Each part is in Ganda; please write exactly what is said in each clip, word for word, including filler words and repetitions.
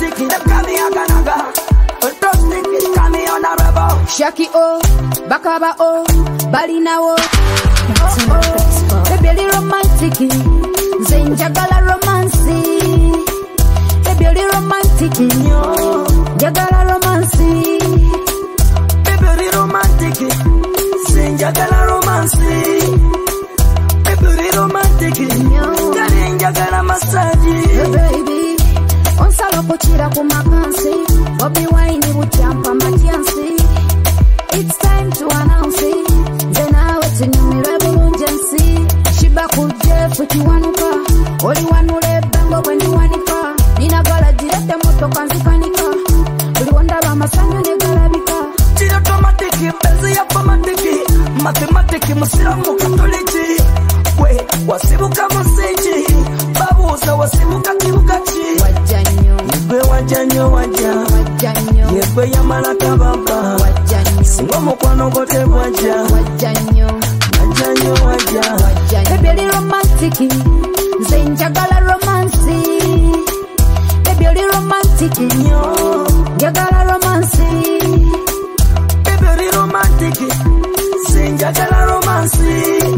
romantic, kami aganaga. Fantastic, kami honorable. Shaki o, bakaba o, balina o. Oh oh, baby romantic, zenjagala romancy. Baby romantic, jagala romancy. Baby romantic, zenjagala romancy. Baby romantic, jagala massage. Baby, on salo kuchira kumakansi, Bobby wine butyampa majansi. It's time to announce it. Then I wait to know me rebelunjensi. Shiba kuje fukiwanuka, oli wanule bango when you wanika. Nina gala direte moto kanzikanika. Uli wanda ba masanyo ne galabika. Chira automatic, benzi automatic. Mathematic, musiramu katoliki. We, wasibuka museji. Babuza wasibuka kibukachi. Wajanyo, Yebe wajanyo waja. wajanyo, Yebe yamalaka baba. wajanyo, Singo mukwano gote waja. wajanyo, Wajanyo waja. wajanyo. Baby romantic, zenjagala romancy. Baby romantic, jagala romancy. Baby romantic, zenjagala romancy.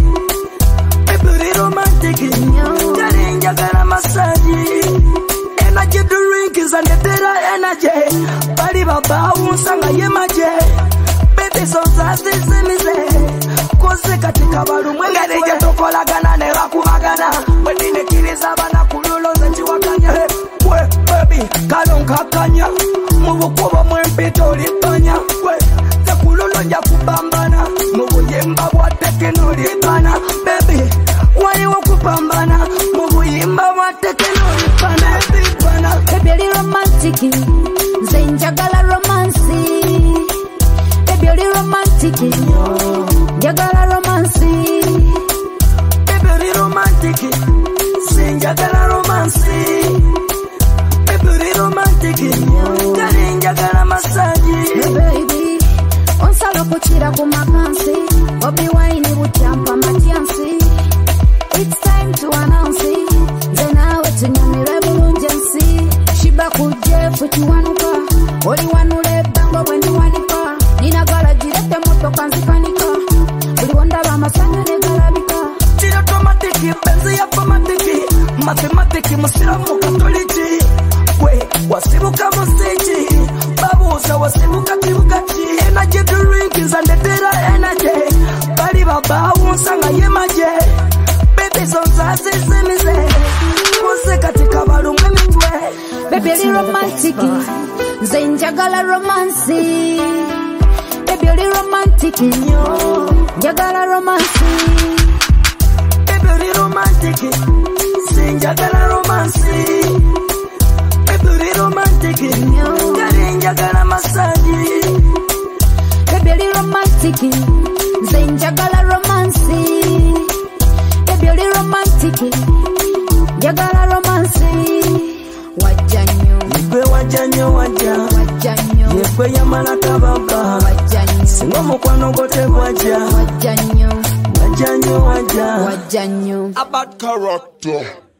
Baby romantic, jari njagala massage. Energy drink is an etera energy. Bali baba unsanga yemaje. Baby so zasti semize. Kose katika balu mwengere jetokolagana ne bakubagana. Wedine kiriza bana kululoza chiwakanya. We baby kalonka kanya. Mubukubo mwempito olipanya. We tekululonja kupambana. Mubuyimba bwa tekenolipana. Baby waliwo kupambana. Mubuyimba bwa tekenolipana. Baby romantic, zenjagala romancy. Baby romantic, jagala romancy. Baby romantic, zenjagala romancy. Baby romantic, jari njagala massage. Baby, on salo kuchira kumakansi, Bobby wine butyampa majansi. It's time to announce it. Then I wait to know me rebelunjensi. Shiba kuje fukiwanuka, oli wanule bango when you wanika. Nina gala direte moto kanzikanika. Uli wanda ba masanyo ne galabika. Chira automatic, benzi automatic. Mathematic, musiramu katoliki. We, wasibuka museji. Babuza wasibuka kibukachi. Energy drink is an etera energy. Bali baba unsanga yemaje. Baby so zasti semize. Kose katika balu mwemitwe. Baby romantic, zenjagala romancy. Baby romantic, jagala romancy. Baby romantic, zenjagala romancy. Baby romantic, jari njagala massage. Baby romantic, zenjagala romancy. Baby romantic, jagala romancy. Wajanyo, Yebe wajanyo waja. wajanyo, Yebe yamalaka baba. wajanyo, Singo mukwano gote waja. wajanyo, Wajanyo waja. wajanyo. A bad character.